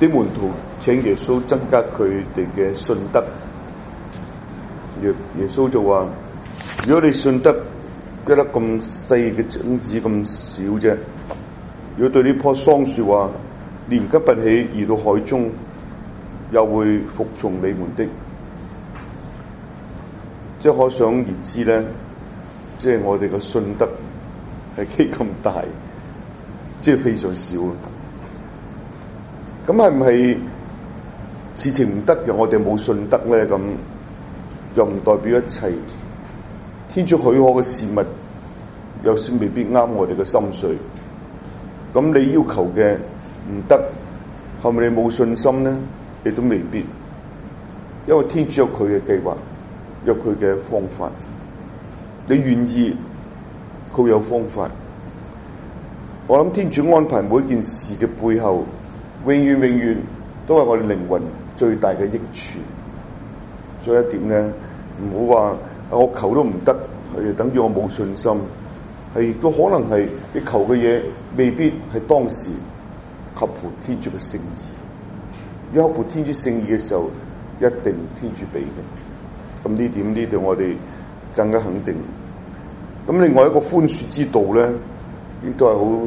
啲門徒請耶穌增加佢哋嘅信德，耶穌就話：如果你信得一粒咁細嘅種子咁少啫，如果對呢棵桑樹話連根拔起移到海中，又會服從你們的。即係可想而知咧，即係我哋嘅信德係幾咁大，即係非常少。咁係唔係事情唔得嘅，我哋冇信德咧？咁又唔代表一切。天主許可嘅事物，有時未必啱我哋嘅心水。咁你要求嘅唔得，係咪你冇信心咧？亦都未必，因為天主有佢嘅計劃，有佢嘅方法。你願意，佢會有方法。我諗天主安排每一件事嘅背後，永遠都係我哋靈魂最大嘅益處。所以一點咧，唔好話我求都唔得，係等於我冇信心。係亦都可能係你求嘅嘢，未必係當時合乎天主嘅聖意。要合乎天主聖意嘅時候，一定天主俾嘅。咁呢點我哋更加肯定。咁另外一個寬恕之道咧，亦都係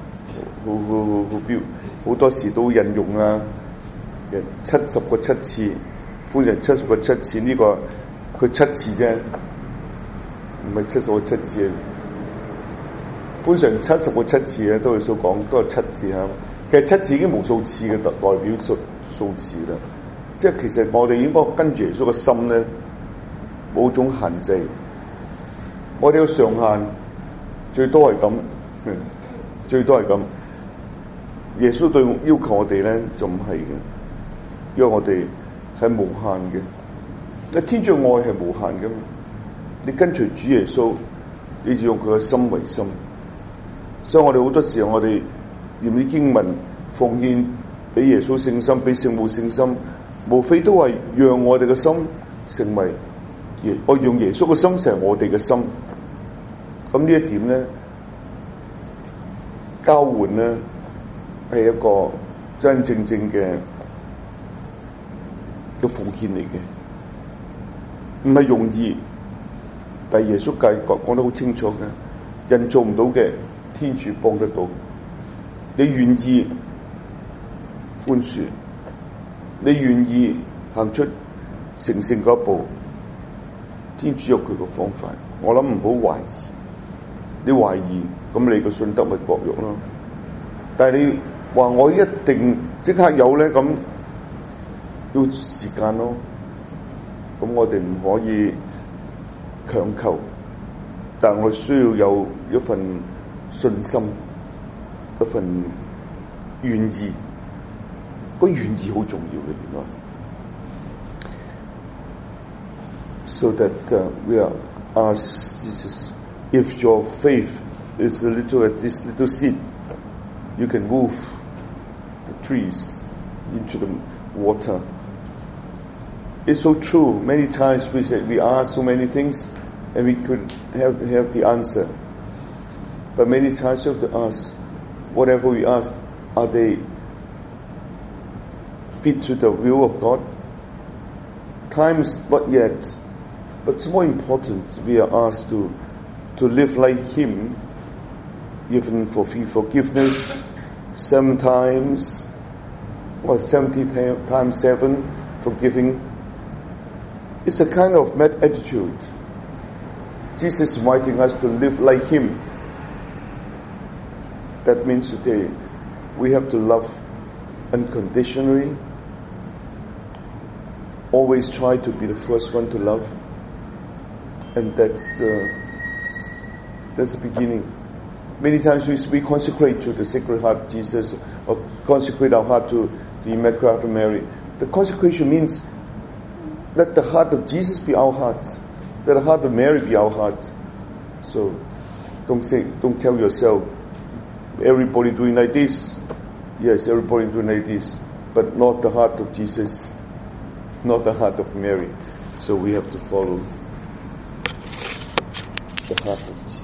好多時都引用啊。70個7次，寬人70個7次，呢個佢7次啫，唔係70個7次。寬常70個7次咧，都係所講都係7次嚇。其實7次已經無數次嘅代表數字啦。即係其實我哋應該跟住耶穌嘅心咧，冇種限制。我哋嘅上限最多係咁，最多係咁。耶穌對要求我哋咧就唔係嘅，因為我哋係無限嘅。你天主愛係無限嘅嘛？你跟隨主耶穌，你就用佢嘅心為心。所以我哋好多時候，我哋念啲經文奉獻俾耶穌聖心，俾聖母聖心，無非都係讓我哋嘅心成為我用耶穌嘅心成為我哋嘅心。咁呢一點咧，交換咧係一個真真正正嘅奉獻嚟嘅，唔係容易。但係耶穌講得好清楚嘅，人做唔到嘅，天主幫得到。你願意寬恕，你願意行出成聖嗰一步，天主有佢個方法。我諗唔好懷疑，你懷疑咁你個信德咪薄弱咯。但係你話我一定即刻有咧，咁要時間咯。咁我哋唔可以強求，但我需要有一份信心，一份願意。個願意好重要嘅，原來。So that we are asked Jesus, if your faith is a little as this little seed, you can move the trees into the water. It's so true. Many times we ask so many things and we could have the answer. But many times you have to ask, whatever we ask, are they fit to the will of God? Times not yet, but it's more important we are asked to live like Him, even for forgiveness 7 times or 70 times 7 forgiving. It's a kind of attitude. Jesus is inviting us to live like Him. That means today we have to love unconditionally. Always try to be the first one to love. And that's the beginning. Many times we consecrate to the Sacred Heart of Jesus, or consecrate our heart to the Immaculate Heart of Mary. The consecration means let the heart of Jesus be our heart. Let the heart of Mary be our heart. So don't tell yourself, everybody doing like this. Yes, everybody doing like this. But not the heart of Jesus, not the heart of Mary. So we have to follow the heart of Jesus.